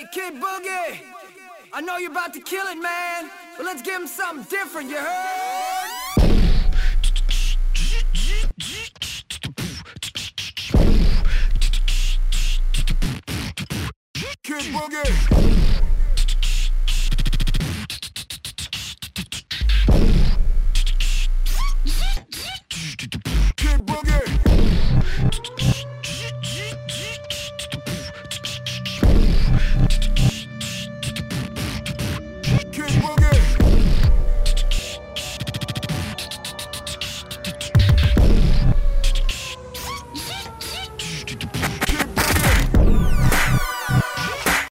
Kid Boogie, I know you're about to kill it, man, but let's give him something different, you heard? Kid Boogie.